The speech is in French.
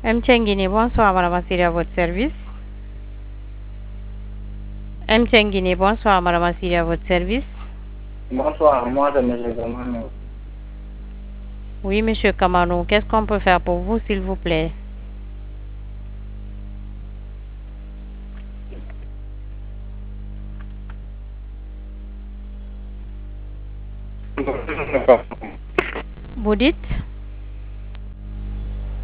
M. Guinée, bonsoir, madame Assiri, à votre service. M. Guinée, bonsoir, madame Assiri, à votre service. Bonsoir, moi c'est M. Gamano. Oui, monsieur Kamano, qu'est-ce qu'on peut faire pour vous, s'il vous plaît? Vous dites?